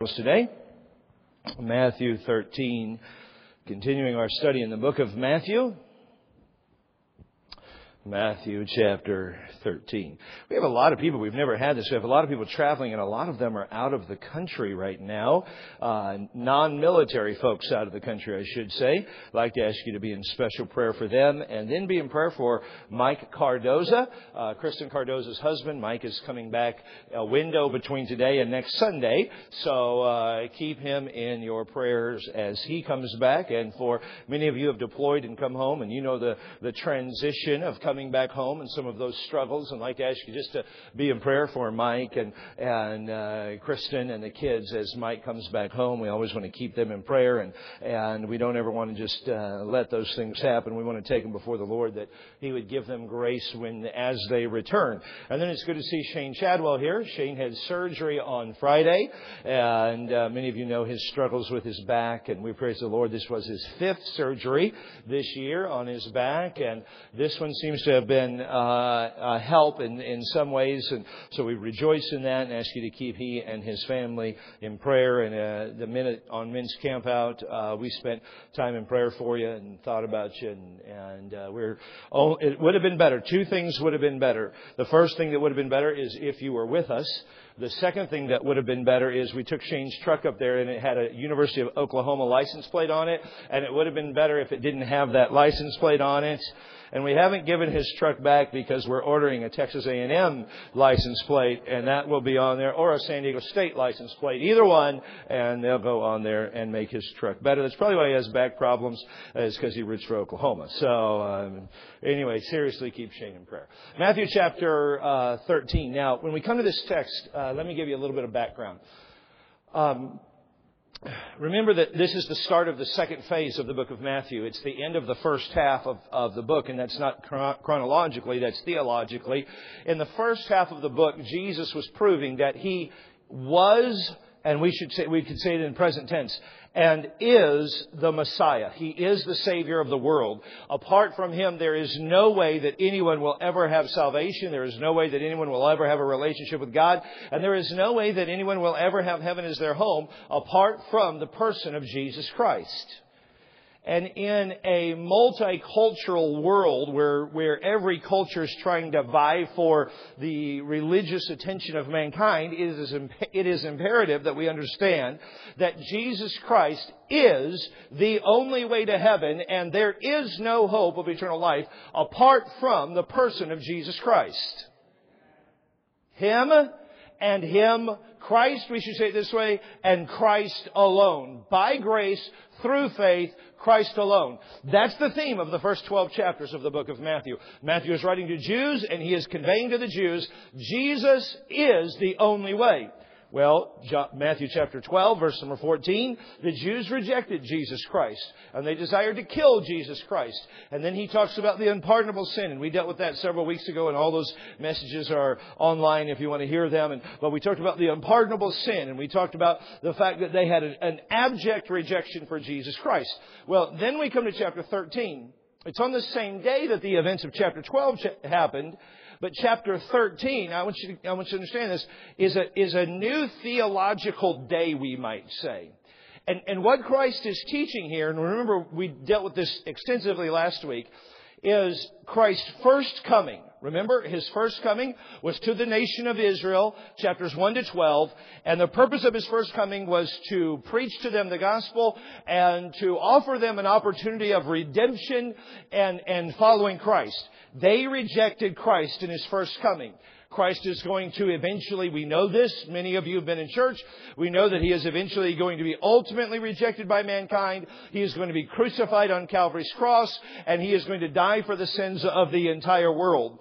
Today, Matthew 13, continuing our study in the book of Matthew. Matthew chapter 13. We have a lot of people, we've never had this, we have a lot of people traveling, and a lot of them are out of the country right now. Non-military folks out of the country, I should say. I'd like to ask you to be in special prayer for them, and then be in prayer for Mike Cardoza, Kristen Cardoza's husband. Mike is coming back a window between today and next Sunday, so keep him in your prayers as he comes back. And for many of you who have deployed and come home, and you know the transition of coming back home and some of those struggles, and I'd like to ask you just to be in prayer for Mike and Kristen and the kids as Mike comes back home. We always want to keep them in prayer, and we don't ever want to just let those things happen. We want to take them before the Lord, that He would give them grace as they return. And then it's good to see Shane Chadwell here. Shane had surgery on Friday, and many of you know his struggles with his back, and we praise the Lord. This was his 5th surgery this year on his back, and this one seems to have been a help in some ways, and so we rejoice in that and ask you to keep he and his family in prayer. And the minute on men's camp out, we spent time in prayer for you and thought about you, and it would have been better. 2 things would have been better. The first thing that would have been better is if you were with us. The second thing that would have been better is we took Shane's truck up there, and it had a University of Oklahoma license plate on it, and it would have been better if it didn't have that license plate on it. And we haven't given his truck back because we're ordering a Texas A&M license plate, and that will be on there, or a San Diego State license plate, either one, and they'll go on there and make his truck better. That's probably why he has back problems, is because he roots for Oklahoma. So anyway, seriously, keep Shane in prayer. Matthew chapter 13. Now, when we come to this text, let me give you a little bit of background. Remember that this is the start of the second phase of the book of Matthew. It's the end of the first half of the book, and that's not chronologically, that's theologically. In the first half of the book, Jesus was proving that He was, and we could say it in present tense, and is the Messiah. He is the Savior of the world. Apart from Him, there is no way that anyone will ever have salvation. There is no way that anyone will ever have a relationship with God. And there is no way that anyone will ever have heaven as their home apart from the person of Jesus Christ. And in a multicultural world where every culture is trying to vie for the religious attention of mankind, it is imperative that we understand that Jesus Christ is the only way to heaven, and there is no hope of eternal life apart from the person of Jesus Christ. Him and Him, Christ, we should say it this way, and Christ alone. By grace, through faith, Christ alone. That's the theme of the first 12 chapters of the book of Matthew. Matthew is writing to Jews, and he is conveying to the Jews, Jesus is the only way. Well, Matthew chapter 12, verse number 14, the Jews rejected Jesus Christ, and they desired to kill Jesus Christ. And then he talks about the unpardonable sin, and we dealt with that several weeks ago, and all those messages are online if you want to hear them. But we talked about the unpardonable sin, and we talked about the fact that they had an abject rejection for Jesus Christ. Well, then we come to chapter 13. It's on the same day that the events of chapter 12 happened. But chapter 13, I want you to understand this, is a new theological day, we might say. And what Christ is teaching here, and remember we dealt with this extensively last week, is Christ's first coming. Remember, His first coming was to the nation of Israel, chapters 1 to 12. And the purpose of His first coming was to preach to them the gospel and to offer them an opportunity of redemption and following Christ. They rejected Christ in His first coming. Christ is going to eventually, we know this, many of you have been in church, we know that He is eventually going to be ultimately rejected by mankind. He is going to be crucified on Calvary's cross, and He is going to die for the sins of the entire world.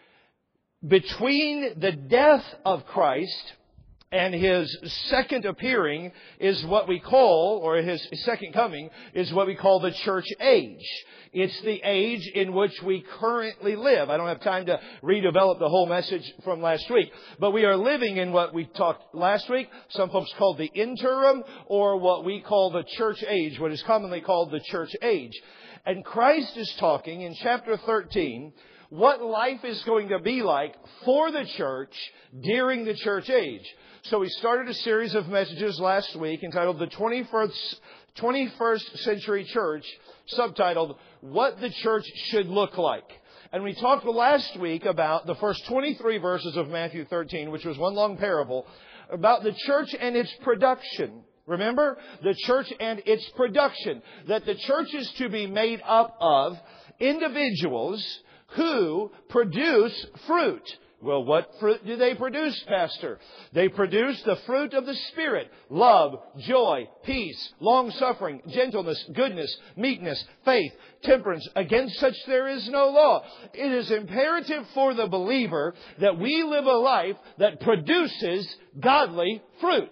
Between the death of Christ and His second appearing is what we call, or His second coming, is what we call the church age. It's the age in which we currently live. I don't have time to redevelop the whole message from last week. But we are living in what we talked last week. Some folks called the interim, or what we call the church age, what is commonly called the church age. And Christ is talking in chapter 13 what life is going to be like for the church during the church age. So we started a series of messages last week entitled The 21st Century Church, subtitled, What the Church Should Look Like. And we talked last week about the first 23 verses of Matthew 13, which was one long parable, about the church and its production. Remember? The church and its production. That the church is to be made up of individuals who produce fruit. Well, what fruit do they produce, Pastor? They produce the fruit of the Spirit. Love, joy, peace, long-suffering, gentleness, goodness, meekness, faith, temperance. Against such there is no law. It is imperative for the believer that we live a life that produces godly fruit.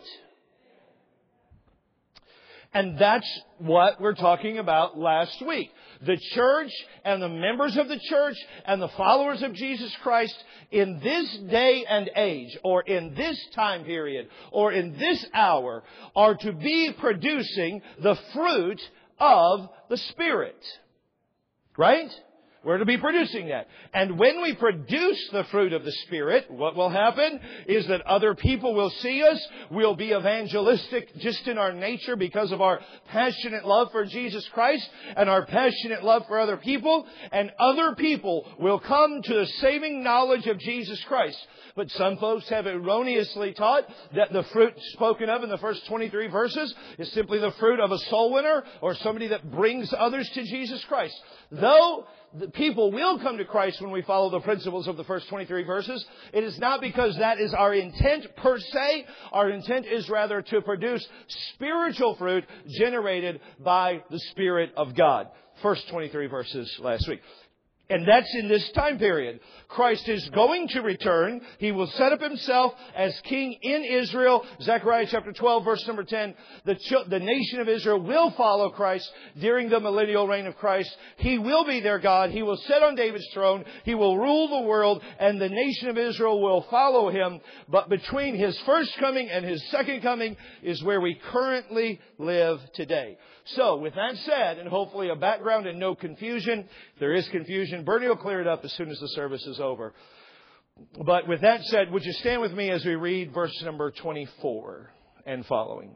And that's what we're talking about last week. The church and the members of the church and the followers of Jesus Christ in this day and age, or in this time period, or in this hour, are to be producing the fruit of the Spirit. Right? We're to be producing that. And when we produce the fruit of the Spirit, what will happen is that other people will see us. We'll be evangelistic just in our nature because of our passionate love for Jesus Christ and our passionate love for other people. And other people will come to the saving knowledge of Jesus Christ. But some folks have erroneously taught that the fruit spoken of in the first 23 verses is simply the fruit of a soul winner or somebody that brings others to Jesus Christ. Though the people will come to Christ when we follow the principles of the first 23 verses, it is not because that is our intent per se. Our intent is rather to produce spiritual fruit generated by the Spirit of God. First 23 verses last week. And that's in this time period. Christ is going to return. He will set up Himself as king in Israel. Zechariah chapter 12, verse number 10. The nation of Israel will follow Christ during the millennial reign of Christ. He will be their God. He will sit on David's throne. He will rule the world, and the nation of Israel will follow Him. But between His first coming and His second coming is where we currently live today. So, with that said, and hopefully a background and no confusion, if there is confusion, Bernie will clear it up as soon as the service is over. But with that said, would you stand with me as we read verse number 24 and following?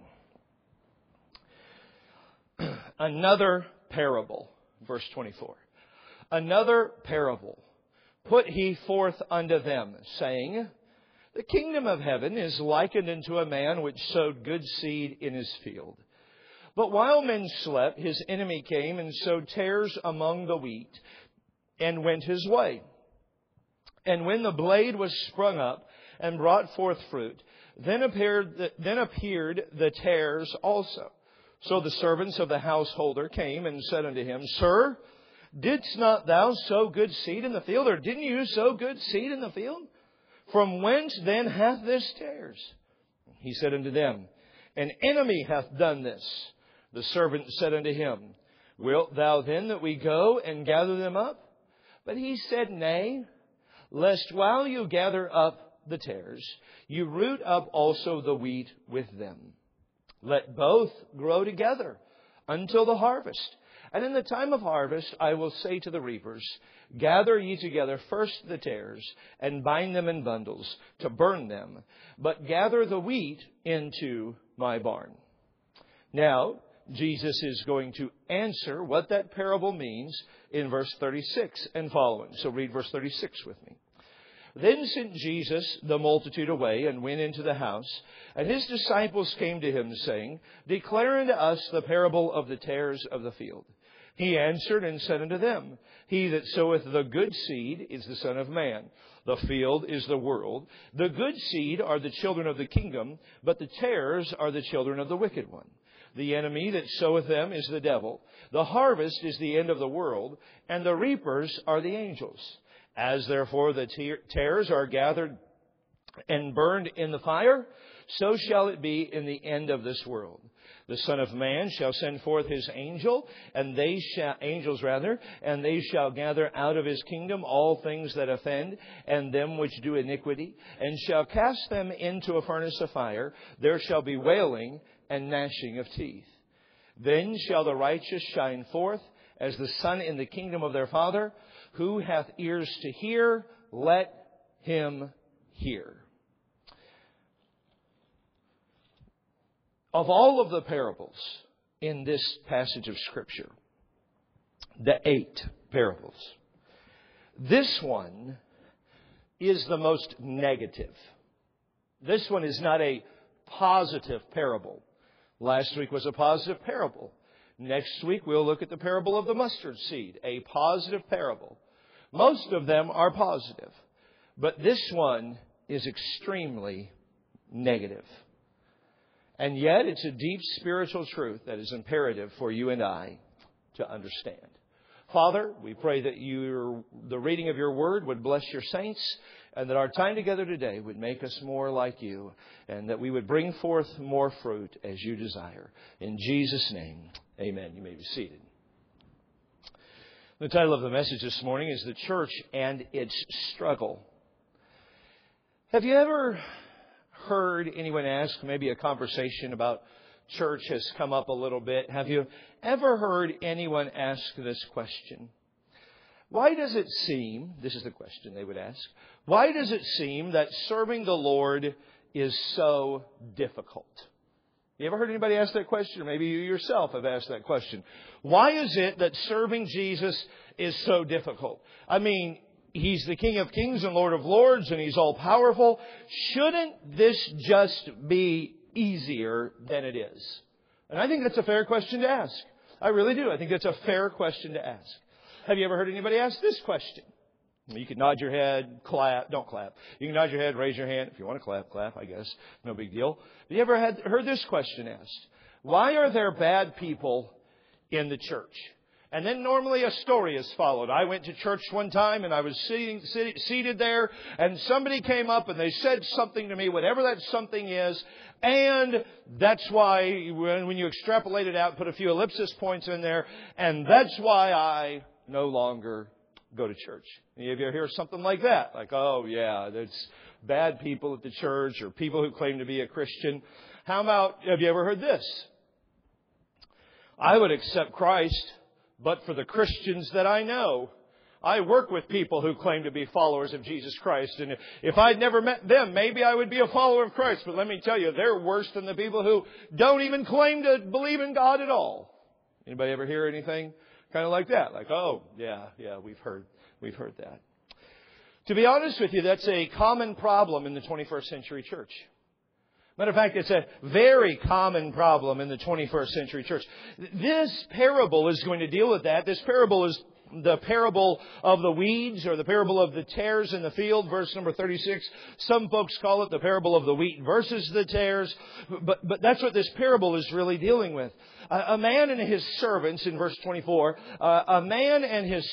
Another parable, verse 24. Another parable put He forth unto them, saying, The kingdom of heaven is likened unto a man which sowed good seed in his field. But while men slept, his enemy came and sowed tares among the wheat, and went his way. And when the blade was sprung up and brought forth fruit, then appeared the tares also. So the servants of the householder came and said unto him, Sir, didst not thou sow good seed in the field? Or didn't you sow good seed in the field? From whence then hath this tares? He said unto them, An enemy hath done this. The servant said unto him, Wilt thou then that we go and gather them up? But he said, Nay, lest while you gather up the tares, you root up also the wheat with them. Let both grow together until the harvest. And in the time of harvest I will say to the reapers, Gather ye together first the tares, and bind them in bundles, to burn them, but gather the wheat into my barn. Now, Jesus is going to answer what that parable means in verse 36 and following. So read verse 36 with me. Then sent Jesus the multitude away and went into the house, and His disciples came to Him, saying, Declare unto us the parable of the tares of the field. He answered and said unto them, He that soweth the good seed is the Son of Man. The field is the world. The good seed are the children of the kingdom, but the tares are the children of the wicked one. The enemy that soweth them is the devil. The harvest is the end of the world, and the reapers are the angels. As therefore the tares are gathered and burned in the fire, so shall it be in the end of this world. The Son of Man shall send forth His angels, and they shall gather out of His kingdom all things that offend, and them which do iniquity, and shall cast them into a furnace of fire. There shall be wailing and gnashing of teeth. Then shall the righteous shine forth as the Son in the kingdom of their Father. Who hath ears to hear, let him hear. Of all of the parables in this passage of Scripture, the 8 parables, this one is the most negative. This one is not a positive parable. Last week was a positive parable. Next week we'll look at the parable of the mustard seed, a positive parable. Most of them are positive, but this one is extremely negative. And yet it's a deep spiritual truth that is imperative for you and I to understand. Father, we pray that the reading of your word would bless your saints, and that our time together today would make us more like you, and that we would bring forth more fruit as you desire. In Jesus' name, amen. You may be seated. The title of the message this morning is The Church and Its Struggle. Have you ever heard anyone ask, maybe a conversation about church has come up a little bit. Have you ever heard anyone ask this question? Why does it seem, this is the question they would ask, why does it seem that serving the Lord is so difficult? You ever heard anybody ask that question? Or maybe you yourself have asked that question. Why is it that serving Jesus is so difficult? I mean, He's the King of Kings and Lord of Lords, and He's all powerful. Shouldn't this just be easier than it is? And I think that's a fair question to ask. I really do. I think that's a fair question to ask. Have you ever heard anybody ask this question? You can nod your head, clap. Don't clap. You can nod your head, raise your hand. If you want to clap, clap, I guess. No big deal. Have you ever heard this question asked? Why are there bad people in the church? And then normally a story is followed. I went to church one time and I was seated there, and somebody came up and they said something to me, whatever that something is. And that's why when you extrapolate it out, put a few ellipsis points in there, and that's why I no longer go to church. Any of you hear something like that? Like, oh yeah, there's bad people at the church or people who claim to be a Christian. How about, have you ever heard this? I would accept Christ, but for the Christians that I know. I work with people who claim to be followers of Jesus Christ. And if I'd never met them, maybe I would be a follower of Christ. But let me tell you, they're worse than the people who don't even claim to believe in God at all. Anybody ever hear anything kind of like that? Like, oh, yeah, we've heard that. To be honest with you, that's a common problem in the 21st century church. Matter of fact, it's a very common problem in the 21st century church. This parable is going to deal with that. This parable is the parable of the weeds, or the parable of the tares in the field, verse number 36. Some folks call it the parable of the wheat versus the tares. But that's what this parable is really dealing with. A man and his servants, in verse 24, a man and his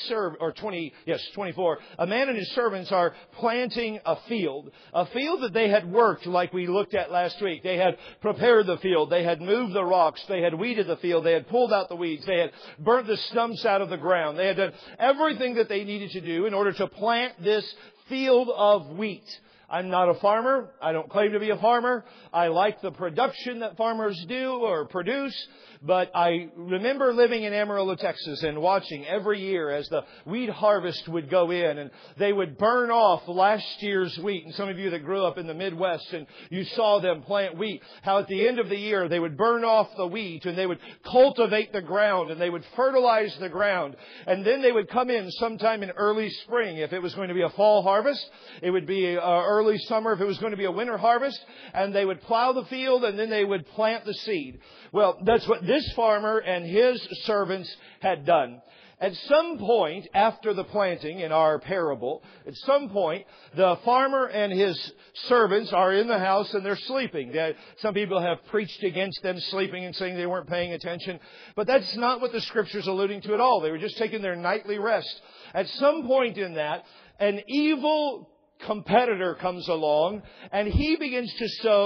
24, a man and his servants are planting a field that they had worked, like we looked at last week. They had prepared the field. They had moved the rocks. They had weeded the field. They had pulled out the weeds. They had burnt the stumps out of the ground. They had done everything that they needed to do in order to plant this field of wheat. I'm not a farmer. I don't claim to be a farmer. I like the production that farmers do or produce. But I remember living in Amarillo, Texas, and watching every year as the wheat harvest would go in, and they would burn off last year's wheat. And some of you that grew up in the Midwest and you saw them plant wheat, how at the end of the year they would burn off the wheat and they would cultivate the ground and they would fertilize the ground. And then they would come in sometime in early spring. If it was going to be a fall harvest, it would be early summer if it was going to be a winter harvest. And they would plow the field and then they would plant the seed. Well, that's what this farmer and his servants had done. At some point after the planting in our parable, at some point, the farmer and his servants are in the house and they're sleeping. Some people have preached against them sleeping and saying they weren't paying attention. But that's not what the Scripture's alluding to at all. They were just taking their nightly rest. At some point in that, an evil competitor comes along and he begins to sow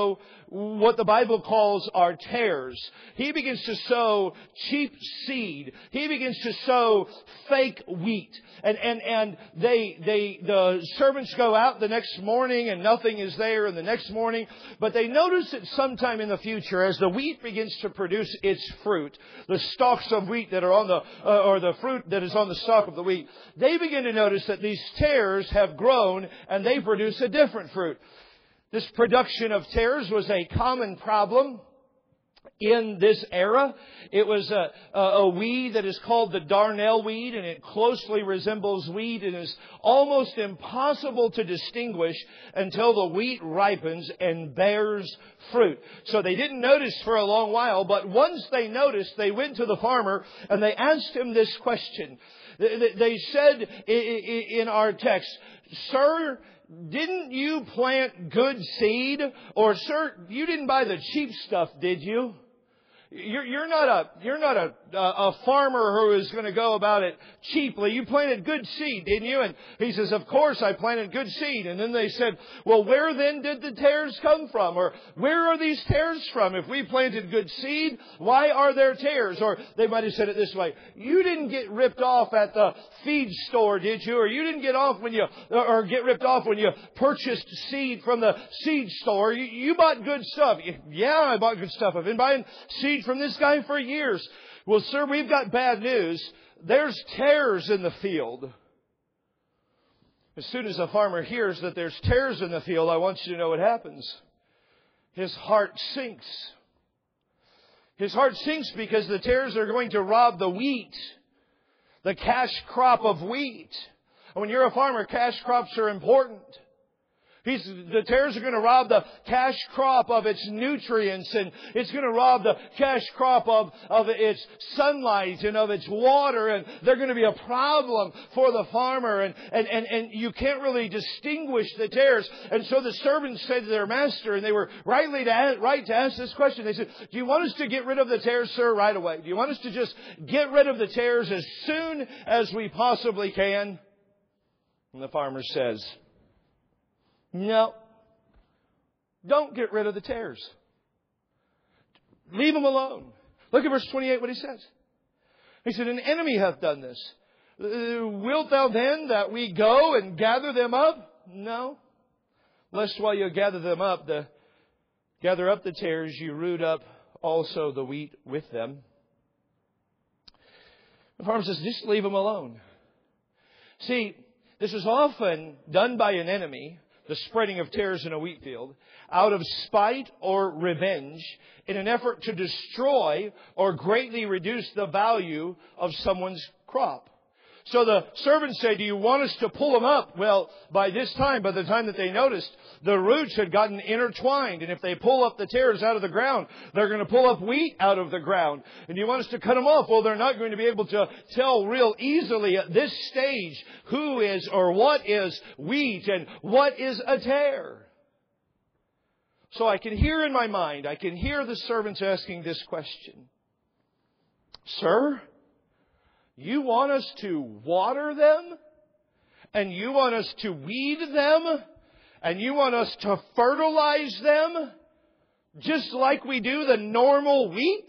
what the Bible calls our tares. He begins to sow cheap seed. He begins to sow fake wheat. And the servants go out the next morning and nothing is there, and the next morning. But they notice that sometime in the future, as the wheat begins to produce its fruit, the stalks of wheat that are on or the fruit that is on the stalk of the wheat, they begin to notice that these tares have grown and they produce a different fruit. This production of tares was a common problem in this era. It was a weed that is called the darnel weed, and it closely resembles wheat and is almost impossible to distinguish until the wheat ripens and bears fruit. So they didn't notice for a long while, but once they noticed, they went to the farmer and they asked him this question. They said in our text, "Sir, didn't you plant good seed? Or, sir, you didn't buy the cheap stuff, did you? You're not a farmer who is going to go about it cheaply. You planted good seed, didn't you?" And he says, "Of course I planted good seed." And then they said, "Well, where then did the tares come from? Or where are these tares from? If we planted good seed, why are there tares?" Or they might have said it this way: "You didn't get ripped off at the feed store, did you? Or you didn't get ripped off when you purchased seed from the seed store. You bought good stuff." "Yeah, I bought good stuff. I've been buying seed from this guy for years." "Well, sir, we've got bad news. There's tares in the field." As soon as a farmer hears that there's tares in the field, I want you to know what happens. His heart sinks. His heart sinks because the tares are going to rob the wheat, the cash crop of wheat. And when you're a farmer, cash crops are important. The tares are going to rob the cash crop of its nutrients, and it's going to rob the cash crop of its sunlight and of its water, and they're going to be a problem for the farmer, and you can't really distinguish the tares. And so the servants said to their master, and they were right to ask this question. They said, "Do you want us to get rid of the tares, sir, right away? Do you want us to just get rid of the tares as soon as we possibly can?" And the farmer says, "No, don't get rid of the tares. Leave them alone." Look at verse 28, what he says. He said, "An enemy hath done this. Wilt thou then that we go and gather them up? No. Lest while you gather them up, gather up the tares, you root up also the wheat with them." The farmer says, just leave them alone. See, this is often done by an enemy, the spreading of tares in a wheat field, out of spite or revenge, in an effort to destroy or greatly reduce the value of someone's crop. So the servants say, "Do you want us to pull them up?" Well, by the time that they noticed, the roots had gotten intertwined. And if they pull up the tares out of the ground, they're going to pull up wheat out of the ground. And do you want us to cut them off? Well, they're not going to be able to tell real easily at this stage who is or what is wheat and what is a tare. So I can hear in my mind, I can hear the servants asking this question: "Sir, you want us to water them? And you want us to weed them? And you want us to fertilize them? Just like we do the normal wheat?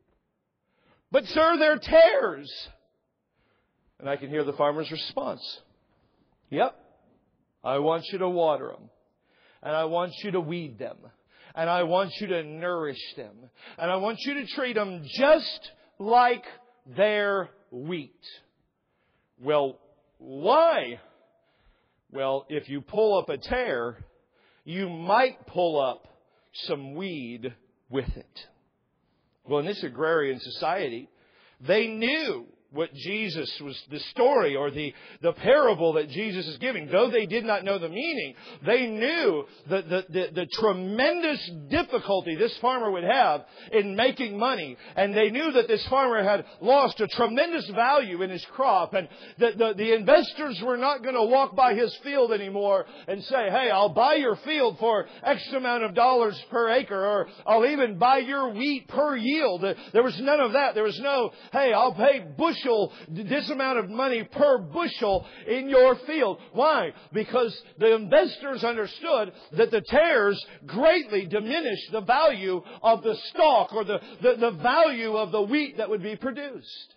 But sir, they're tares." And I can hear the farmer's response: "Yep, I want you to water them. And I want you to weed them. And I want you to nourish them. And I want you to treat them just like they're wheat." Well, why? Well, if you pull up a tare, you might pull up some weed with it. Well, in this agrarian society, they knew what Jesus was, the story or the parable that Jesus is giving. Though they did not know the meaning, they knew the tremendous difficulty this farmer would have in making money. And they knew that this farmer had lost a tremendous value in his crop. And the investors were not going to walk by his field anymore and say, "Hey, I'll buy your field for X amount of dollars per acre," or "I'll even buy your wheat per yield." There was none of that. There was no, "Hey, I'll pay bushel bushel, this amount of money per bushel in your field. Why? Because the investors understood that the tares greatly diminished the value of the stalk or the value of the wheat that would be produced.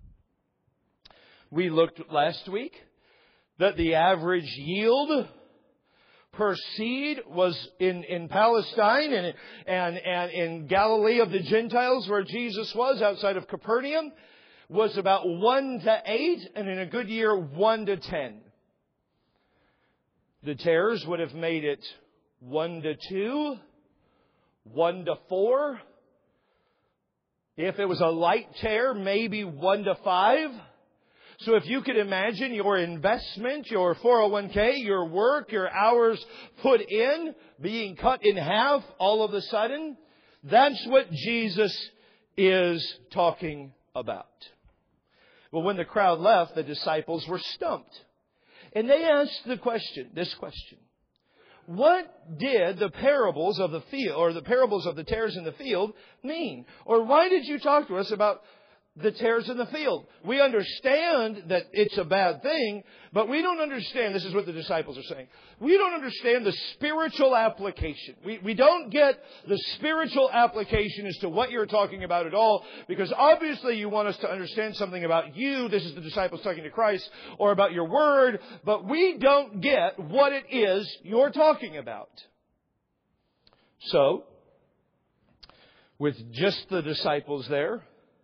We looked last week that the average yield per seed was in Palestine and in Galilee of the Gentiles, where Jesus was, outside of Capernaum, was about 1 to 8, and in a good year, 1 to 10. The tares would have made it 1 to 2, 1 to 4. If it was a light tare, maybe 1 to 5. So if you could imagine your investment, your 401k, your work, your hours put in, being cut in half all of a sudden, that's what Jesus is talking about. Well, when the crowd left, the disciples were stumped. And they asked this question. What did the parables of the field, or the parables of the tares in the field, mean? Or why did you talk to us about the tares in the field? We understand that it's a bad thing, but we don't understand, this is what the disciples are saying, we don't understand the spiritual application. We don't get the spiritual application as to what you're talking about at all, because obviously you want us to understand something about you. This is the disciples talking to Christ, or about your word, but we don't get what it is you're talking about. So, with just the disciples there,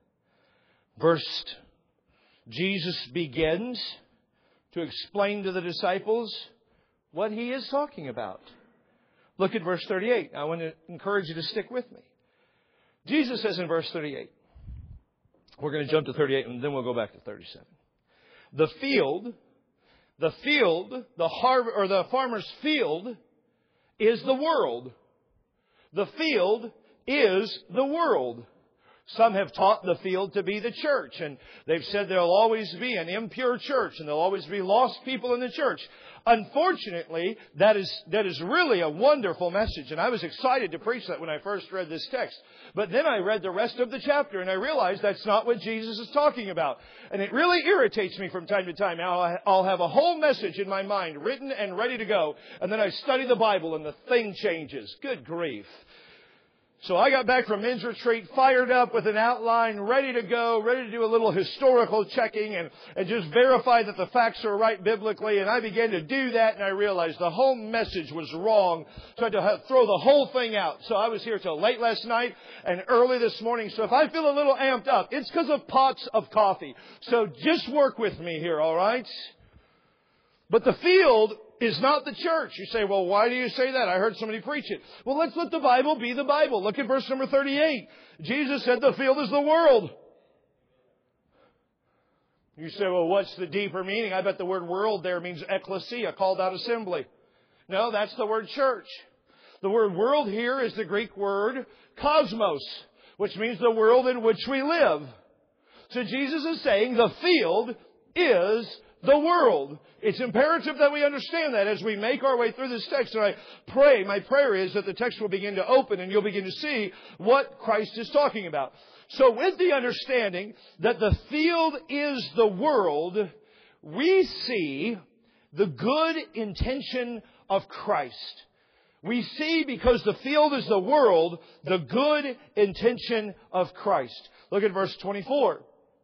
Jesus begins to explain to the disciples what He is talking about. Look at verse 38. I want to encourage you to stick with me. Jesus says in verse 38, we're going to jump to 38 and then we'll go back to 37. The farmer's field is the world. The field is the world. Some have taught the field to be the church, and they've said there'll always be an impure church and there'll always be lost people in the church. Unfortunately, that is really a wonderful message, and I was excited to preach that when I first read this text. But then I read the rest of the chapter, and I realized that's not what Jesus is talking about. And it really irritates me from time to time. Now, I'll have a whole message in my mind written and ready to go, and then I study the Bible and the thing changes. Good grief. So I got back from men's retreat, fired up with an outline, ready to go, ready to do a little historical checking and just verify that the facts are right biblically. And I began to do that, and I realized the whole message was wrong. So I had to throw the whole thing out. So I was here till late last night and early this morning. So if I feel a little amped up, it's because of pots of coffee. So just work with me here, all right? But the field is not the church. You say, well, why do you say that? I heard somebody preach it. Well, let's let the Bible be the Bible. Look at verse number 38. Jesus said the field is the world. You say, well, what's the deeper meaning? I bet the word world there means ecclesia, called out assembly. No, that's the word church. The word world here is the Greek word cosmos, which means the world in which we live. So Jesus is saying the field is the world. It's imperative that we understand that as we make our way through this text. And my prayer is that the text will begin to open and you'll begin to see what Christ is talking about. So with the understanding that the field is the world, we see the good intention of Christ. We see, because the field is the world, the good intention of Christ. Look at verse 24.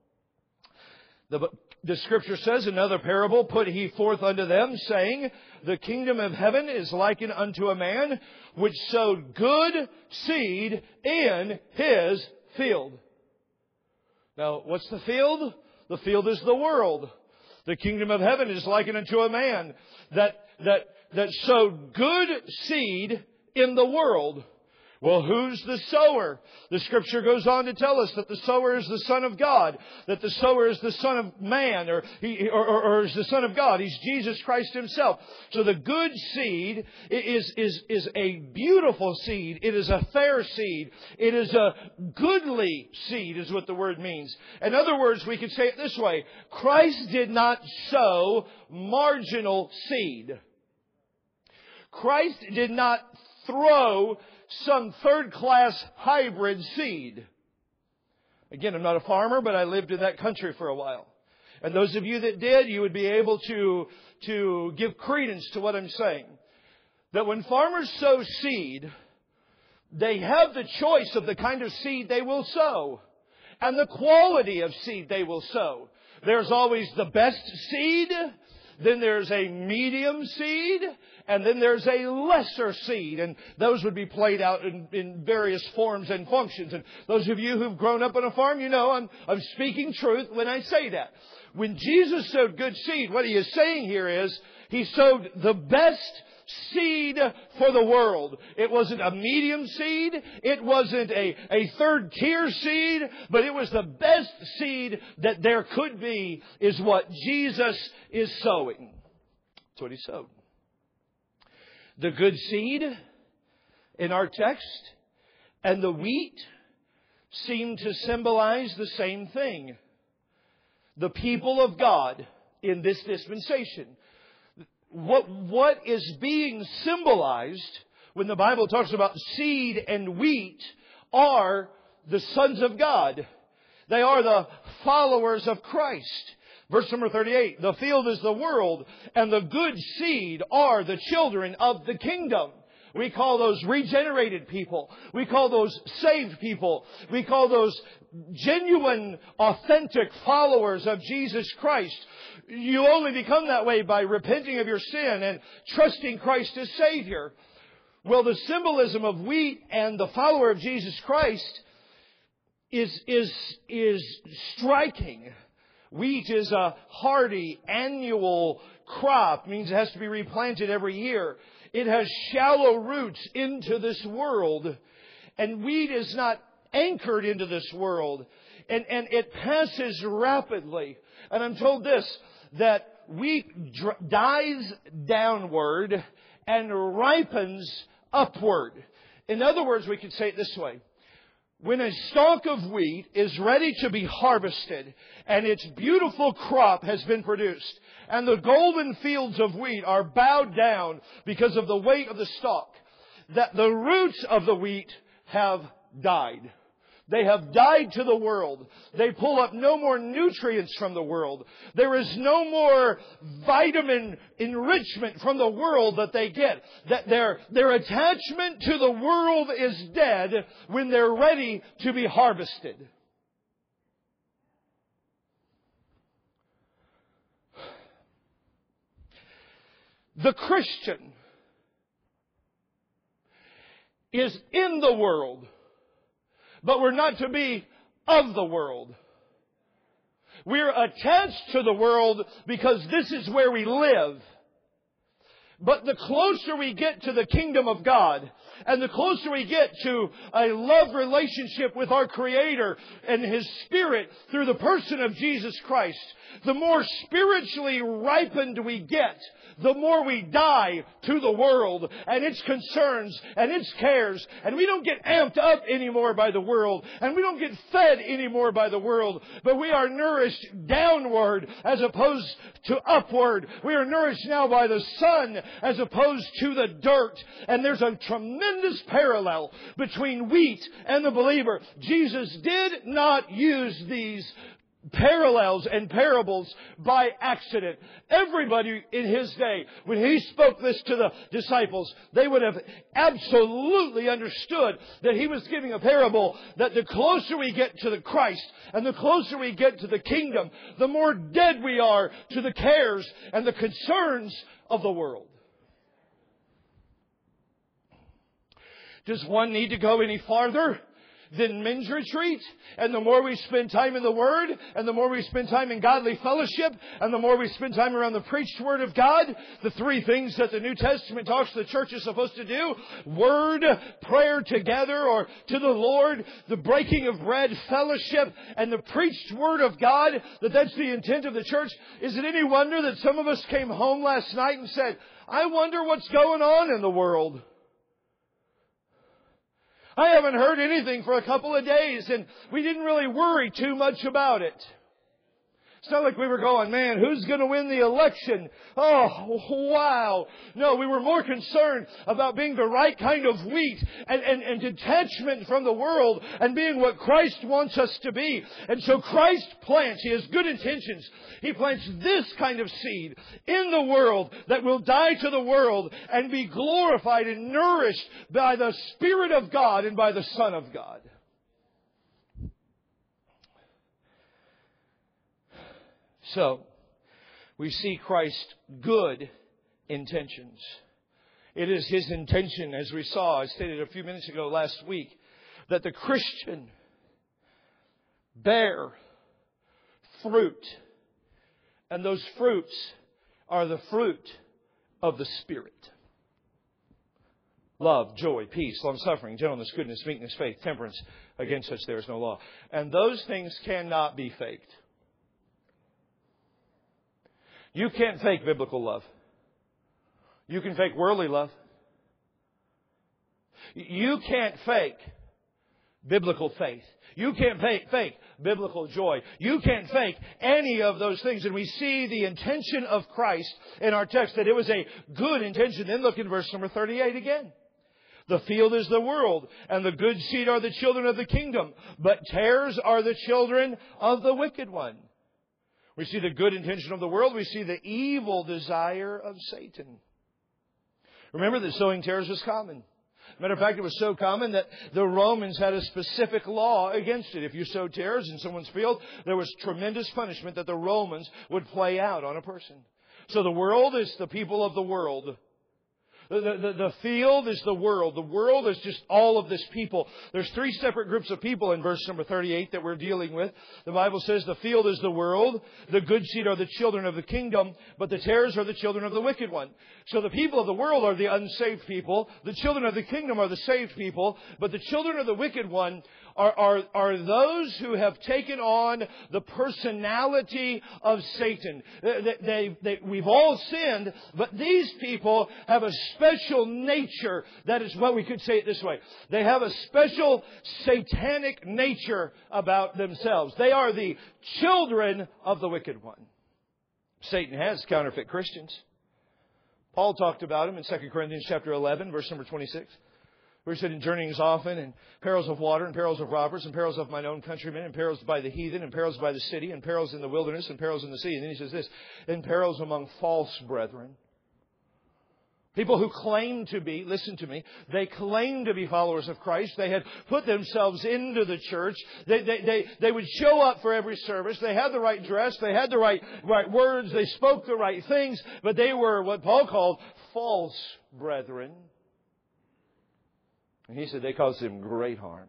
The Scripture says, another parable put He forth unto them, saying, the kingdom of heaven is likened unto a man which sowed good seed in his field. Now, what's the field? The field is the world. The kingdom of heaven is likened unto a man that sowed good seed in the world. Well, who's the sower? The Scripture goes on to tell us that the sower is the Son of God, that the sower is the Son of Man, or is the Son of God. He's Jesus Christ Himself. So the good seed is a beautiful seed. It is a fair seed. It is a goodly seed, is what the word means. In other words, we could say it this way: Christ did not sow marginal seed. Christ did not throw some third-class hybrid seed. Again, I'm not a farmer, but I lived in that country for a while. And those of you that did, you would be able to give credence to what I'm saying. That when farmers sow seed, they have the choice of the kind of seed they will sow and the quality of seed they will sow. There's always the best seed, then there's a medium seed, and then there's a lesser seed. And those would be played out in various forms and functions. And those of you who've grown up on a farm, you know I'm speaking truth when I say that. When Jesus sowed good seed, what He is saying here is He sowed the best seed for the world. It wasn't a medium seed. It wasn't a third tier seed, but it was the best seed that there could be is what Jesus is sowing. That's what He sowed. The good seed in our text and the wheat seem to symbolize the same thing. The people of God in this dispensation. What is being symbolized when the Bible talks about seed and wheat are the sons of God. They are the followers of Christ. Verse number 38, the field is the world, and the good seed are the children of the kingdom. We call those regenerated people. We call those saved people. We call those genuine, authentic followers of Jesus Christ. You only become that way by repenting of your sin and trusting Christ as Savior. Well, the symbolism of wheat and the follower of Jesus Christ is striking. Wheat is a hardy annual crop. It means it has to be replanted every year. It has shallow roots into this world. And wheat is not anchored into this world. And it passes rapidly. And I'm told this, that wheat dies downward and ripens upward. In other words, we could say it this way. When a stalk of wheat is ready to be harvested and its beautiful crop has been produced and the golden fields of wheat are bowed down because of the weight of the stalk, that the roots of the wheat have died. They have died to the world. They pull up no more nutrients from the world. There is no more vitamin enrichment from the world that they get. That their attachment to the world is dead when they're ready to be harvested. The Christian is in the world, but we're not to be of the world. We're attached to the world because this is where we live. But the closer we get to the kingdom of God, and the closer we get to a love relationship with our Creator and His Spirit through the person of Jesus Christ, the more spiritually ripened we get, the more we die to the world and its concerns and its cares. And we don't get amped up anymore by the world. And we don't get fed anymore by the world. But we are nourished downward as opposed to upward. We are nourished now by the sun as opposed to the dirt. And there's a tremendous parallel between wheat and the believer. Jesus did not use these parallels and parables by accident. Everybody in His day, when He spoke this to the disciples, they would have absolutely understood that He was giving a parable that the closer we get to the Christ and the closer we get to the kingdom, the more dead we are to the cares and the concerns of the world. Does one need to go any farther than men's retreat? And the more we spend time in the Word, and the more we spend time in godly fellowship, and the more we spend time around the preached Word of God, the three things that the New Testament talks the church is supposed to do: Word, prayer together or to the Lord, the breaking of bread, fellowship, and the preached Word of God, that's the intent of the church. Is it any wonder that some of us came home last night and said, I wonder what's going on in the world? I haven't heard anything for a couple of days, and we didn't really worry too much about it. It's not like we were going, man, who's going to win the election? Oh, wow. No, we were more concerned about being the right kind of wheat and detachment from the world and being what Christ wants us to be. And so Christ plants. He has good intentions. He plants this kind of seed in the world that will die to the world and be glorified and nourished by the Spirit of God and by the Son of God. So, we see Christ's good intentions. It is His intention, as we saw, I stated a few minutes ago last week, that the Christian bear fruit. And those fruits are the fruit of the Spirit. Love, joy, peace, long-suffering, gentleness, goodness, meekness, faith, temperance. Against such there is no law. And those things cannot be faked. You can't fake biblical love. You can fake worldly love. You can't fake biblical faith. You can't fake biblical joy. You can't fake any of those things. And we see the intention of Christ in our text, that it was a good intention. Then look in verse number 38 again. The field is the world, and the good seed are the children of the kingdom, but tares are the children of the wicked one. We see the good intention of the world. We see the evil desire of Satan. Remember that sowing tares was common. Matter of fact, it was so common that the Romans had a specific law against it. If you sowed tares in someone's field, there was tremendous punishment that the Romans would play out on a person. So the world is the people of the world. The field is the world. The world is just all of this people. There's three separate groups of people in verse number 38 that we're dealing with. The Bible says the field is the world. The good seed are the children of the kingdom, but the tares are the children of the wicked one. So the people of the world are the unsaved people. The children of the kingdom are the saved people, but the children of the wicked one are those who have taken on the personality of Satan. We've all sinned, but these people have a special nature. That is what we could say it this way. They have a special satanic nature about themselves. They are the children of the wicked one. Satan has counterfeit Christians. Paul talked about him in 2 Corinthians chapter 11, verse number 26. Where he said, in journeyings often, and perils of water, and perils of robbers, and perils of mine own countrymen, and perils by the heathen, and perils by the city, and perils in the wilderness, and perils in the sea. And then he says this, and perils among false brethren. People who claim to be, listen to me, they claim to be followers of Christ. They had put themselves into the church. They would show up for every service. They had the right dress. They had the right words. They spoke the right things. But they were what Paul called false brethren. And he said they caused him great harm.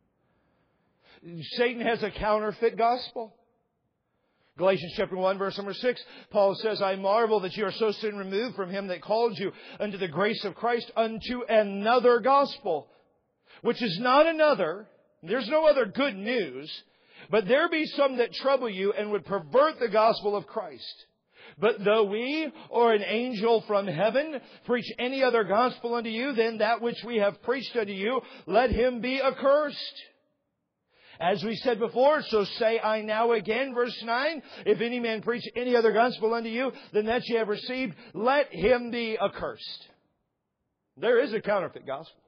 Satan has a counterfeit gospel. Galatians chapter 1, verse number 6, Paul says, I marvel that you are so soon removed from him that called you unto the grace of Christ unto another gospel, which is not another. There's no other good news, but there be some that trouble you and would pervert the gospel of Christ. But though we or an angel from heaven preach any other gospel unto you than that which we have preached unto you, let him be accursed. As we said before, so say I now again, verse 9, if any man preach any other gospel unto you than that ye have received, let him be accursed. There is a counterfeit gospel.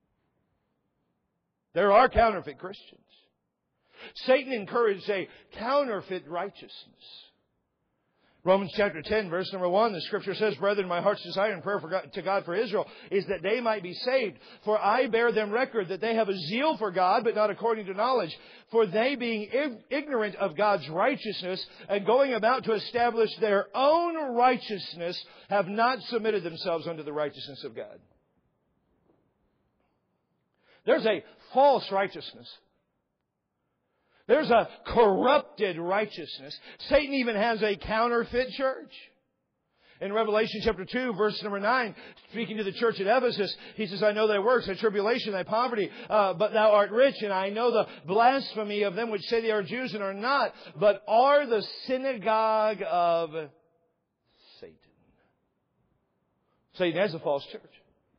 There are counterfeit Christians. Satan encouraged a counterfeit righteousness. Romans chapter 10, verse number 1, the Scripture says, Brethren, my heart's desire and prayer to God for Israel is that they might be saved. For I bear them record that they have a zeal for God, but not according to knowledge. For they, being ignorant of God's righteousness and going about to establish their own righteousness, have not submitted themselves unto the righteousness of God. There's a false righteousness. There's a corrupted righteousness. Satan even has a counterfeit church. In Revelation chapter 2, verse number 9, speaking to the church at Ephesus, he says, I know thy works, thy tribulation, thy poverty, but thou art rich, and I know the blasphemy of them which say they are Jews and are not, but are the synagogue of Satan. Satan has a false church.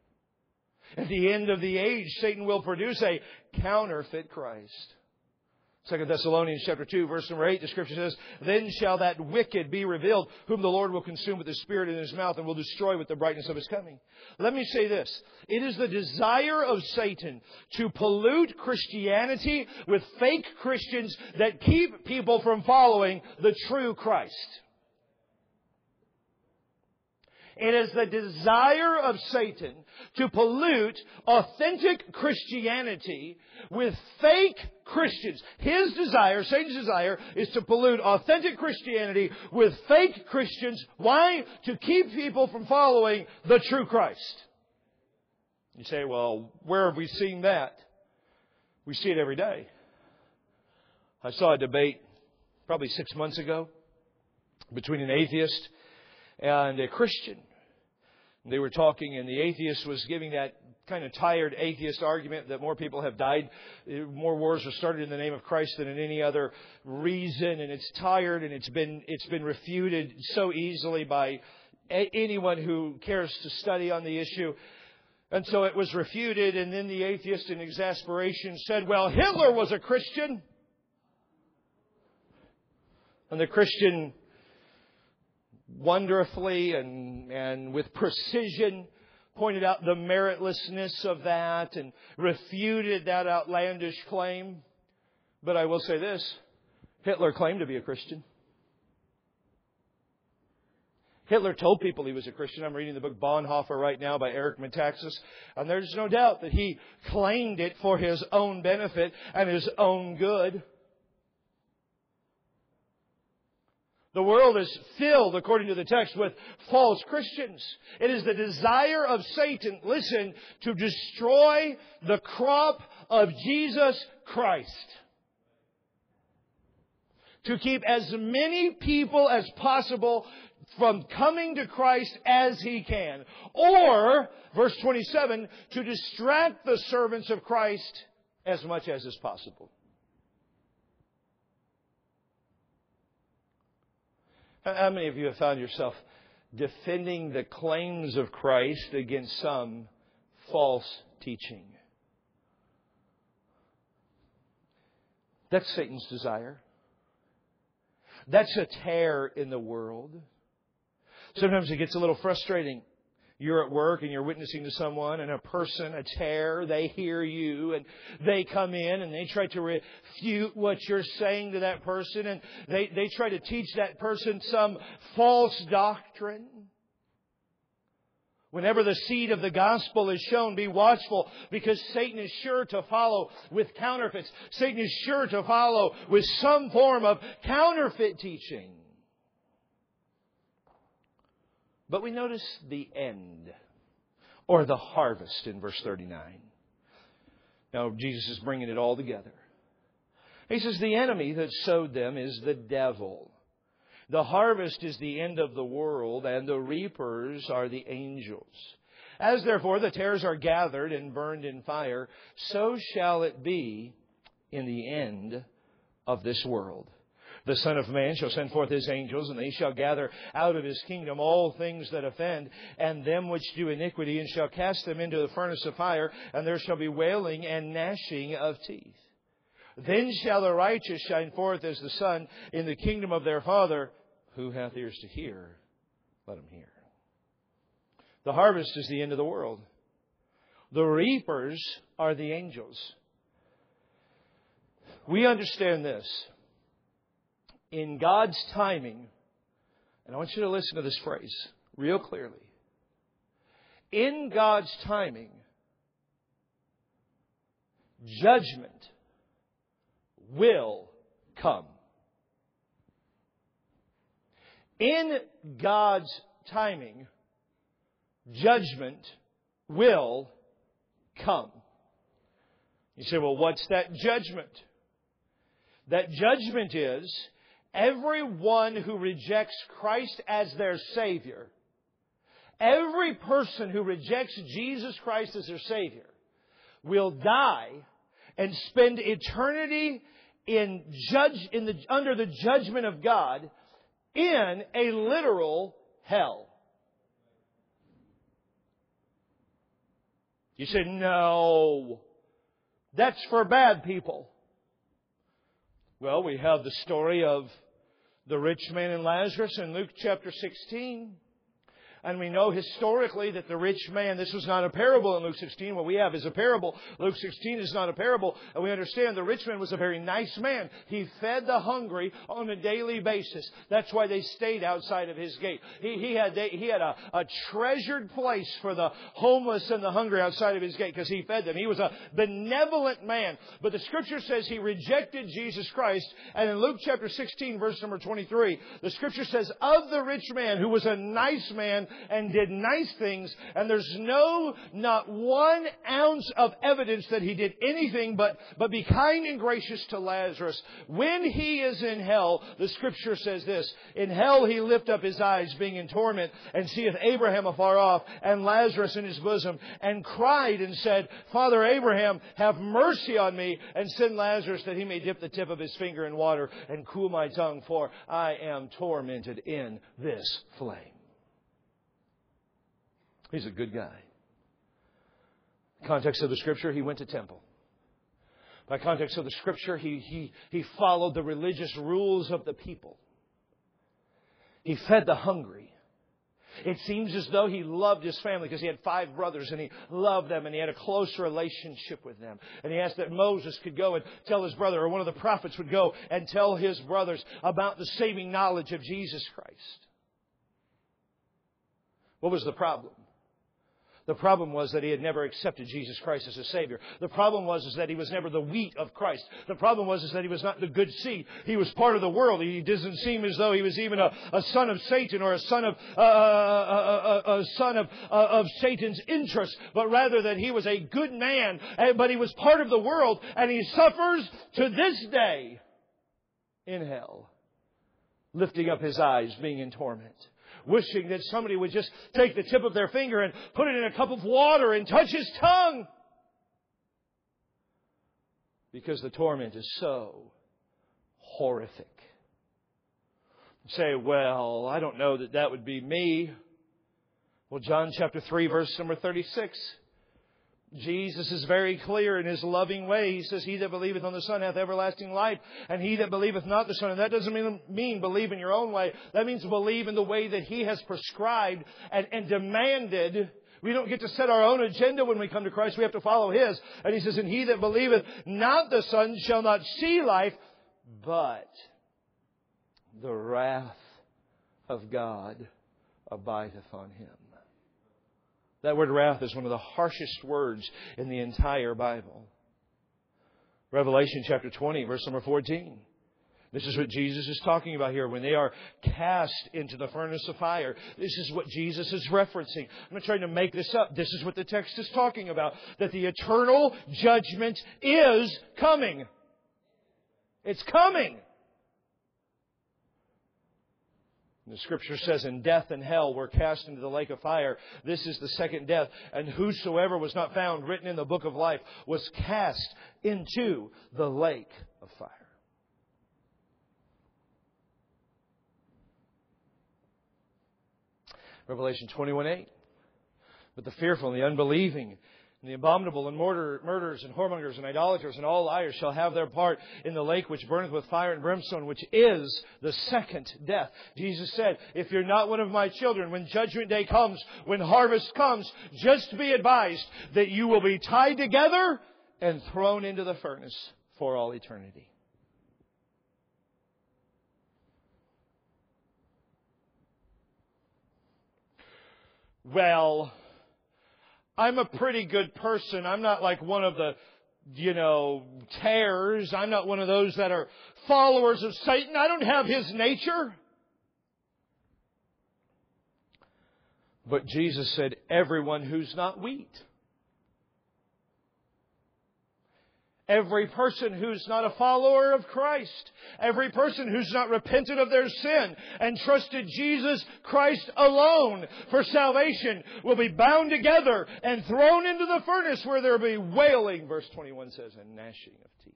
At the end of the age, Satan will produce a counterfeit Christ. 2 Thessalonians chapter 2, verse number 8, the Scripture says, "Then shall that wicked be revealed, whom the Lord will consume with His Spirit in His mouth and will destroy with the brightness of His coming." Let me say this. It is the desire of Satan to pollute Christianity with fake Christians that keep people from following the true Christ. It is the desire of Satan to pollute authentic Christianity with fake Christians. His desire, Satan's desire, is to pollute authentic Christianity with fake Christians. Why? To keep people from following the true Christ. You say, well, where have we seen that? We see it every day. I saw a debate probably 6 months ago between an atheist and a Christian. They were talking, and the atheist was giving that kind of tired atheist argument that more people have died, more wars are started in the name of Christ than in any other reason, and it's tired, and it's been refuted so easily by anyone who cares to study on the issue. And so it was refuted, and then the atheist in exasperation said, "Well, Hitler was a Christian." And the Christian wonderfully and with precision pointed out the meritlessness of that and refuted that outlandish claim. But I will say this, Hitler claimed to be a Christian. Hitler told people he was a Christian. I'm reading the book Bonhoeffer right now by Eric Metaxas, and there's no doubt that he claimed it for his own benefit and his own good. The world is filled, according to the text, with false Christians. It is the desire of Satan, listen, to destroy the crop of Jesus Christ. To keep as many people as possible from coming to Christ as he can. Or, verse 27, to distract the servants of Christ as much as is possible. How many of you have found yourself defending the claims of Christ against some false teaching? That's Satan's desire. That's a tear in the world. Sometimes it gets a little frustrating. You're at work and you're witnessing to someone, and a person, a tear, they hear you and they come in and they try to refute what you're saying to that person, and they try to teach that person some false doctrine. Whenever the seed of the gospel is shown, be watchful, because Satan is sure to follow with counterfeits. Satan is sure to follow with some form of counterfeit teaching. But we notice the end, or the harvest, in verse 39. Now, Jesus is bringing it all together. He says, the enemy that sowed them is the devil. The harvest is the end of the world, and the reapers are the angels. As therefore the tares are gathered and burned in fire, so shall it be in the end of this world. The Son of Man shall send forth His angels, and they shall gather out of His kingdom all things that offend, and them which do iniquity, and shall cast them into the furnace of fire, and there shall be wailing and gnashing of teeth. Then shall the righteous shine forth as the sun in the kingdom of their Father. Who hath ears to hear, let him hear. The harvest is the end of the world. The reapers are the angels. We understand this. In God's timing, and I want you to listen to this phrase real clearly. In God's timing, judgment will come. In God's timing, judgment will come. You say, well, what's that judgment? That judgment is everyone who rejects Christ as their Savior, every person who rejects Jesus Christ as their Savior, will die and spend eternity under the judgment of God in a literal hell. You say, no, that's for bad people. Well, we have the story of the rich man and Lazarus in Luke chapter 16. And we know historically that the rich man, this was not a parable in Luke 16. What we have is a parable. Luke 16 is not a parable. And we understand the rich man was a very nice man. He fed the hungry on a daily basis. That's why they stayed outside of his gate. He had a treasured place for the homeless and the hungry outside of his gate because he fed them. He was a benevolent man. But the Scripture says he rejected Jesus Christ. And in Luke chapter 16, verse number 23, the Scripture says, of the rich man who was a nice man and did nice things, and there's not 1 ounce of evidence that he did anything but be kind and gracious to Lazarus. When he is in hell, the Scripture says this, in hell he lift up his eyes, being in torment, and seeth Abraham afar off, and Lazarus in his bosom, and cried and said, Father Abraham, have mercy on me, and send Lazarus that he may dip the tip of his finger in water and cool my tongue, for I am tormented in this flame. He's a good guy. Context of the Scripture, he went to temple. By context of the Scripture, he followed the religious rules of the people. He fed the hungry. It seems as though he loved his family because he had 5 brothers and he loved them and he had a close relationship with them. And he asked that Moses could go and tell his brother, or one of the prophets would go and tell his brothers about the saving knowledge of Jesus Christ. What was the problem? The problem was that he had never accepted Jesus Christ as a Savior. The problem was that he was never the wheat of Christ. The problem was that he was not the good seed. He was part of the world. He doesn't seem as though he was even a son of Satan or a son of Satan's interest, but rather that he was a good man, but he was part of the world, and he suffers to this day in hell, lifting up his eyes, being in torment, wishing that somebody would just take the tip of their finger and put it in a cup of water and touch his tongue. Because the torment is so horrific. You say, well, I don't know that would be me. Well, John chapter 3, verse number 36. Jesus is very clear in His loving way. He says, He that believeth on the Son hath everlasting life, and he that believeth not the Son. And that doesn't mean believe in your own way. That means believe in the way that He has prescribed and demanded. We don't get to set our own agenda when we come to Christ. We have to follow His. And He says, and he that believeth not the Son shall not see life, but the wrath of God abideth on him. That word wrath is one of the harshest words in the entire Bible. Revelation chapter 20, verse number 14. This is what Jesus is talking about here. When they are cast into the furnace of fire, this is what Jesus is referencing. I'm not trying to make this up. This is what the text is talking about. That the eternal judgment is coming. It's coming. The Scripture says, and death and hell were cast into the lake of fire. This is the second death. And whosoever was not found written in the book of life was cast into the lake of fire. Revelation 21:8. But the fearful and the unbelieving and the abominable and murderers and whoremongers and idolaters and all liars shall have their part in the lake which burneth with fire and brimstone, which is the second death. Jesus said, if you're not one of my children, when judgment day comes, when harvest comes, just be advised that you will be tied together and thrown into the furnace for all eternity. Well, I'm a pretty good person. I'm not like one of the, tares. I'm not one of those that are followers of Satan. I don't have his nature. But Jesus said, everyone who's not wheat. Every person who's not a follower of Christ, every person who's not repented of their sin and trusted Jesus Christ alone for salvation will be bound together and thrown into the furnace where there will be wailing, verse 21 says, and gnashing of teeth.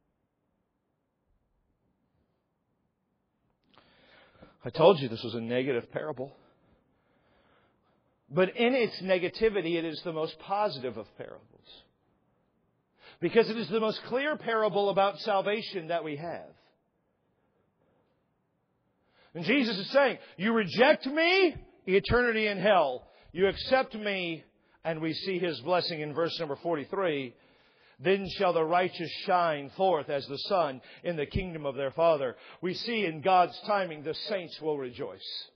I told you this was a negative parable. But in its negativity, it is the most positive of parables. Because it is the most clear parable about salvation that we have. And Jesus is saying, you reject me, eternity in hell. You accept me, and we see His blessing in verse number 43. Then shall the righteous shine forth as the sun in the kingdom of their Father. We see in God's timing the saints will rejoice.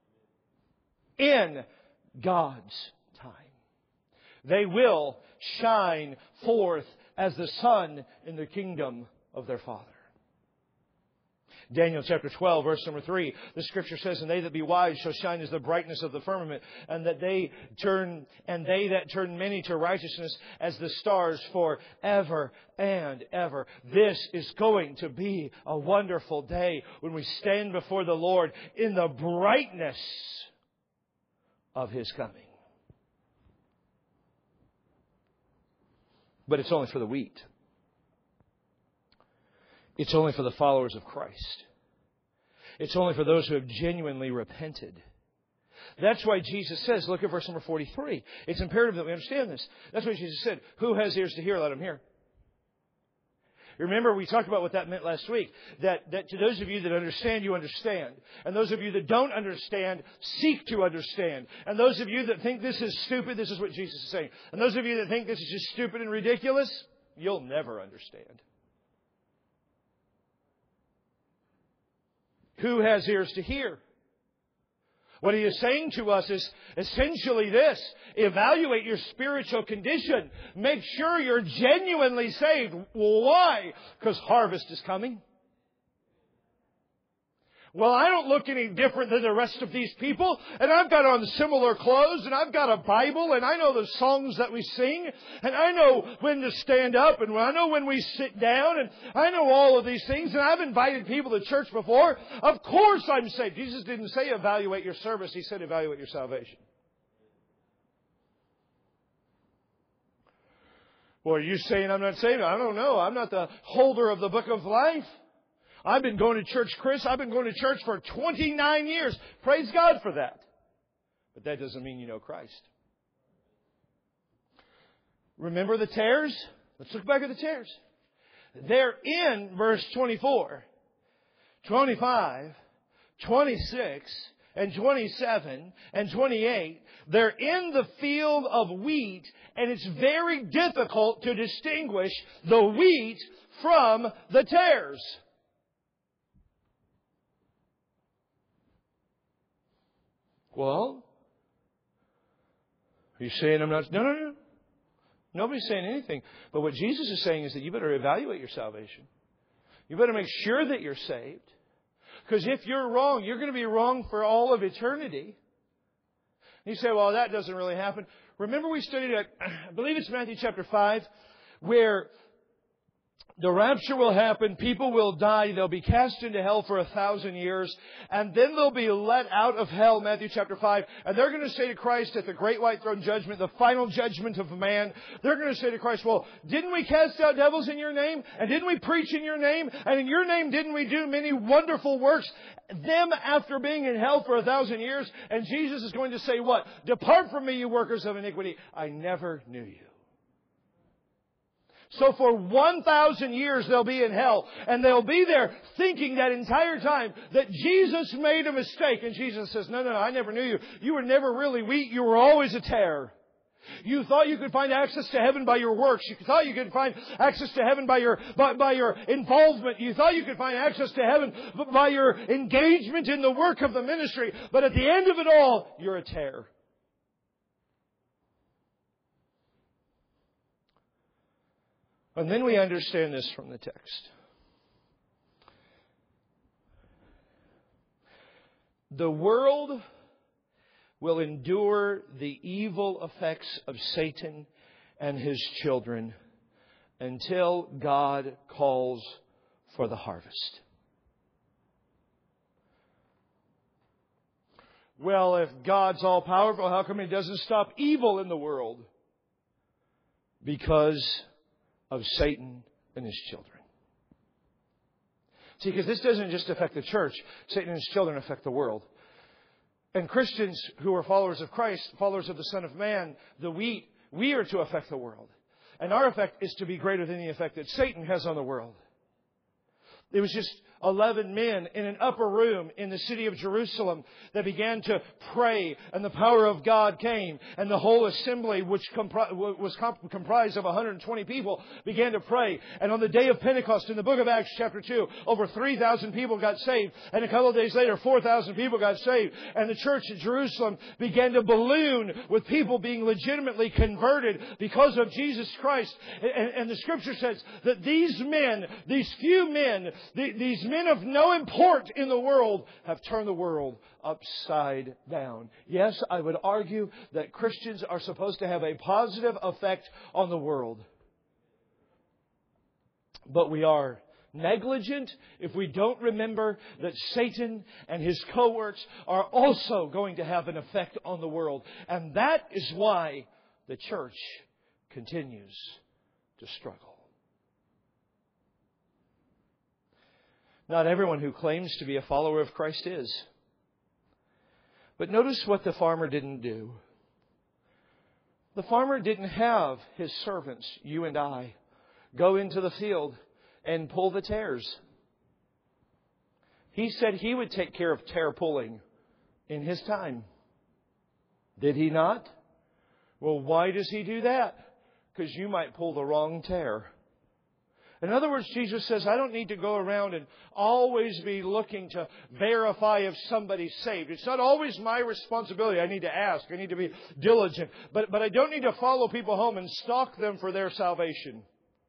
In God's time. They will shine forth as the sun in the kingdom of their Father. Daniel chapter 12, verse number 3, the Scripture says, and they that be wise shall shine as the brightness of the firmament, and they that turn many to righteousness as the stars forever and ever. This is going to be a wonderful day when we stand before the Lord in the brightness of His coming. But it's only for the wheat. It's only for the followers of Christ. It's only for those who have genuinely repented. That's why Jesus says, look at verse number 43. It's imperative that we understand this. That's why Jesus said, who has ears to hear, let him hear. Remember, we talked about what that meant last week. That to those of you that understand, you understand. And those of you that don't understand, seek to understand. And those of you that think this is stupid, this is what Jesus is saying. And those of you that think this is just stupid and ridiculous, you'll never understand. Who has ears to hear? What He is saying to us is essentially this. Evaluate your spiritual condition. Make sure you're genuinely saved. Why? Because harvest is coming. Well, I don't look any different than the rest of these people. And I've got on similar clothes. And I've got a Bible. And I know the songs that we sing. And I know when to stand up. And I know when we sit down. And I know all of these things. And I've invited people to church before. Of course I'm saved. Jesus didn't say evaluate your service. He said evaluate your salvation. Well, are you saying I'm not saved? I don't know. I'm not the holder of the book of life. I've been going to church, Chris. I've been going to church for 29 years. Praise God for that. But that doesn't mean you know Christ. Remember the tares? Let's look back at the tares. They're in verse 24, 25, 26, and 27, and 28. They're in the field of wheat, and it's very difficult to distinguish the wheat from the tares. Well, are you saying I'm not? No. Nobody's saying anything. But what Jesus is saying is that you better evaluate your salvation. You better make sure that you're saved. Because if you're wrong, you're going to be wrong for all of eternity. And you say, well, that doesn't really happen. Remember we studied, I believe it's Matthew chapter 5, where the rapture will happen, people will die, they'll be cast into hell for 1,000 years, and then they'll be let out of hell, Matthew chapter 5, and they're going to say to Christ at the great white throne judgment, the final judgment of man, they're going to say to Christ, well, didn't we cast out devils in your name? And didn't we preach in your name? And in your name didn't we do many wonderful works? Them after being in hell for 1,000 years, and Jesus is going to say what? Depart from me, you workers of iniquity. I never knew you. So for 1,000 years they'll be in hell. And they'll be there thinking that entire time that Jesus made a mistake. And Jesus says, no, I never knew you. You were never really wheat. You were always a tare. You thought you could find access to heaven by your works. You thought you could find access to heaven by your involvement. You thought you could find access to heaven by your engagement in the work of the ministry. But at the end of it all, you're a tare. And then we understand this from the text. The world will endure the evil effects of Satan and his children until God calls for the harvest. Well, if God's all powerful, how come He doesn't stop evil in the world? Because of Satan and his children. See, because this doesn't just affect the church. Satan and his children affect the world. And Christians who are followers of Christ, followers of the Son of Man, the wheat, we are to affect the world. And our effect is to be greater than the effect that Satan has on the world. It was just 11 men in an upper room in the city of Jerusalem that began to pray, and the power of God came, and the whole assembly, which was comprised of 120 people, began to pray. And on the day of Pentecost, in the book of Acts chapter 2, over 3,000 people got saved, and a couple of days later, 4,000 people got saved, and the church at Jerusalem began to balloon with people being legitimately converted because of Jesus Christ. And the Scripture says that these men, these few men, these men of no import in the world have turned the world upside down. Yes, I would argue that Christians are supposed to have a positive effect on the world. But we are negligent if we don't remember that Satan and his cohorts are also going to have an effect on the world. And that is why the church continues to struggle. Not everyone who claims to be a follower of Christ is. But notice what the farmer didn't do. The farmer didn't have his servants, you and I, go into the field and pull the tares. He said he would take care of tare pulling in his time. Did he not? Well, why does he do that? Because you might pull the wrong tare. In other words, Jesus says, I don't need to go around and always be looking to verify if somebody's saved. It's not always my responsibility. I need to ask. I need to be diligent. But I don't need to follow people home and stalk them for their salvation.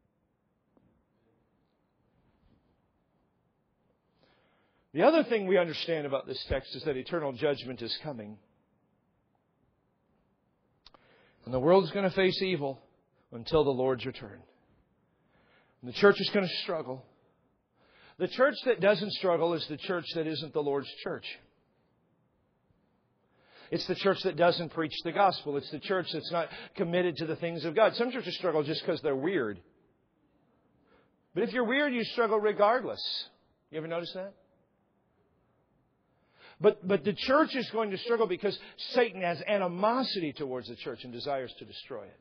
The other thing we understand about this text is that eternal judgment is coming. And the world is going to face evil until the Lord's return. And the church is going to struggle. The church that doesn't struggle is the church that isn't the Lord's church. It's the church that doesn't preach the gospel. It's the church that's not committed to the things of God. Some churches struggle just because they're weird. But if you're weird, you struggle regardless. You ever notice that? But the church is going to struggle because Satan has animosity towards the church and desires to destroy it.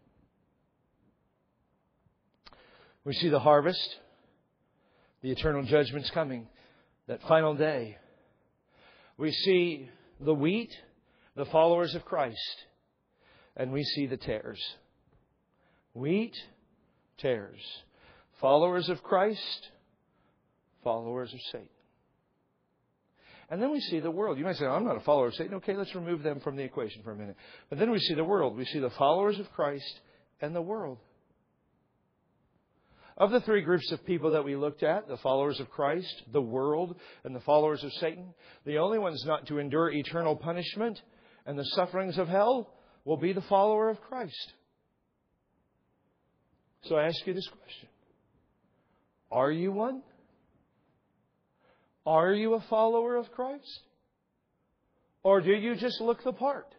We see the harvest. The eternal judgment's coming. That final day. We see the wheat, the followers of Christ. And we see the tares. Wheat, tares. Followers of Christ, followers of Satan. And then we see the world. You might say, I'm not a follower of Satan. Okay, let's remove them from the equation for a minute. But then we see the world. We see the followers of Christ and the world. Of the three groups of people that we looked at, the followers of Christ, the world, and the followers of Satan, the only ones not to endure eternal punishment and the sufferings of hell will be the follower of Christ. So I ask you this question. Are you one? Are you a follower of Christ? Or do you just look the part?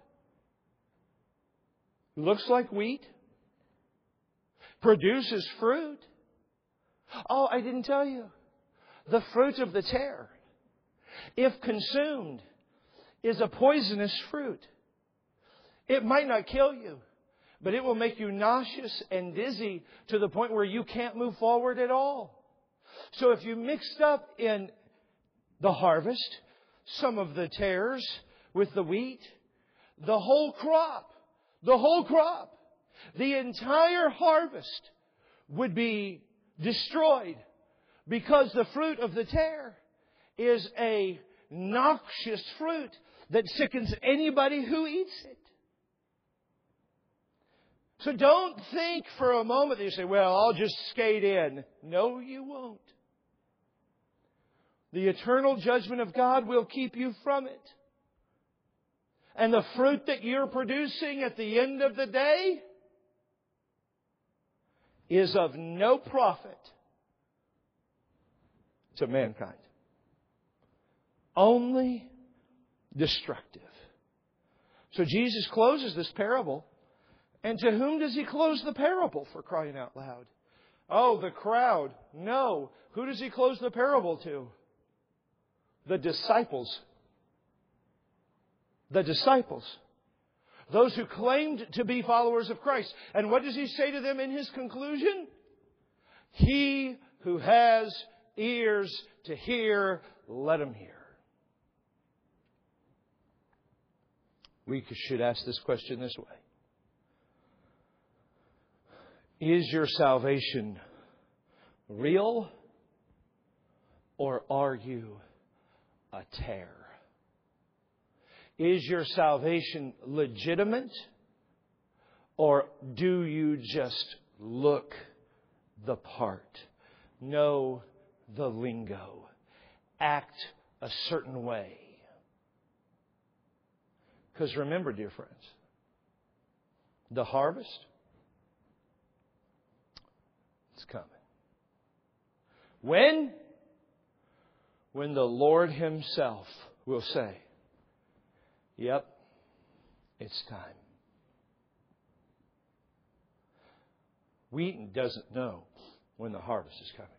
Looks like wheat? Produces fruit? Oh, I didn't tell you. The fruit of the tare, if consumed, is a poisonous fruit. It might not kill you, but it will make you nauseous and dizzy to the point where you can't move forward at all. So if you mixed up in the harvest some of the tares with the wheat, the whole crop, the entire harvest would be destroyed because the fruit of the tare is a noxious fruit that sickens anybody who eats it. So don't think for a moment that you say, well, I'll just skate in. No, you won't. The eternal judgment of God will keep you from it. And the fruit that you're producing at the end of the day is of no profit to mankind. Only destructive. So Jesus closes this parable. And to whom does He close the parable, for crying out loud? Oh, the crowd. No. Who does He close the parable to? The disciples. The disciples. Those who claimed to be followers of Christ. And what does He say to them in His conclusion? He who has ears to hear, let them hear. We should ask this question this way. Is your salvation real, or are you a tear? Is your salvation legitimate, or do you just look the part, know the lingo, act a certain way? Because remember, dear friends, the harvest is coming. When? When the Lord Himself will say, yep, it's time. Wheaton doesn't know when the harvest is coming.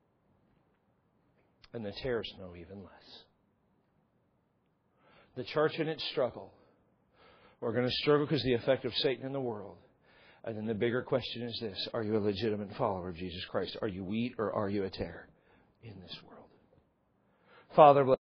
And the tares know even less. The church in its struggle. We're going to struggle because of the effect of Satan in the world. And then the bigger question is this. Are you a legitimate follower of Jesus Christ? Are you wheat or are you a tare in this world? Father, bless